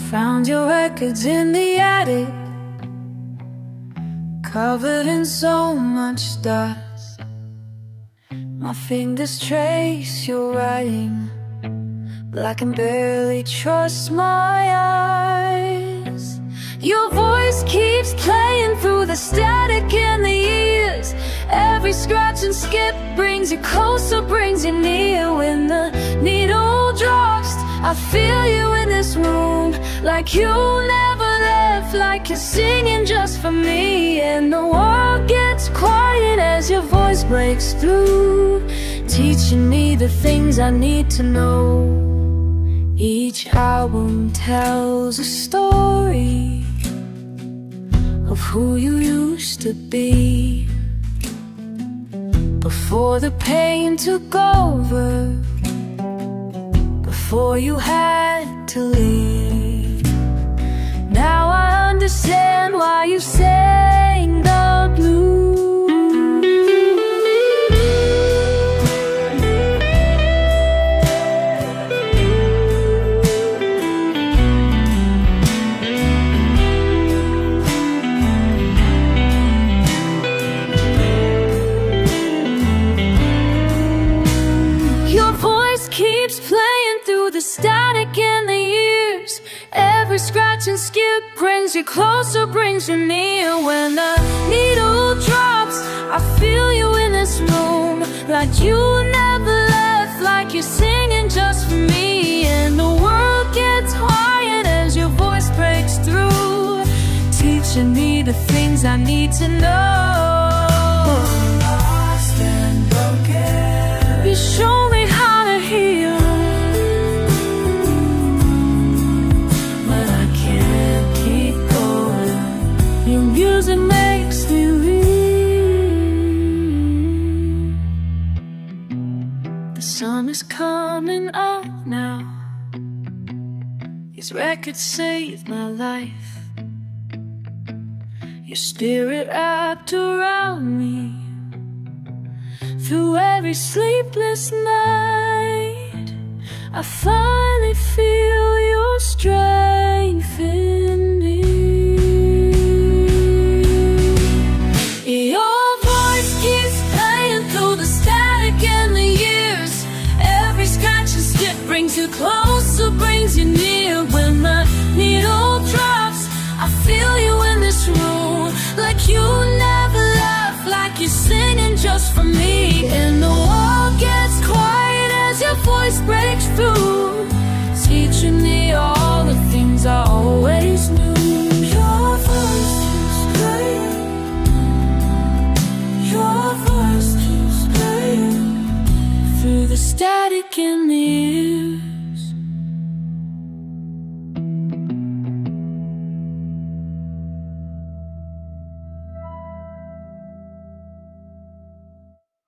Found your records in the attic, covered in so much dust. My fingers trace your writing, but I can barely trust my eyes. Your voice keeps playing through the static in the ears. Every scratch and skip brings you closer, brings you near. When the needle drops, I feel you in this room, like you never left, like you're singing just for me. And the world gets quiet as your voice breaks through, teaching me the things I need to know. Each album tells a story of who you used to be, before the pain took over, before you had to leave. Now I understand why you sang the blues. Keeps playing through the static in the years. Every scratch and skip brings you closer, brings you near. When the needle drops, I feel you in this room, like you never left, like you're singing just for me. And the world gets quiet as your voice breaks through, teaching me the things I need to know. Lost and broken, you show me how to heal, but I can't keep going. Your music makes me real. The sun is coming up now. These records saved my life. Your spirit wrapped around me through every sleepless night. I finally feel your strength in me. Your voice keeps playing through the static and the years. Every scratch and skip brings you closer, brings you near. When the needle drops, I feel you in this room, like you never left, like you're singing just for me. And the world gets quiet as your voice breaks through, teaching me all the things I always knew.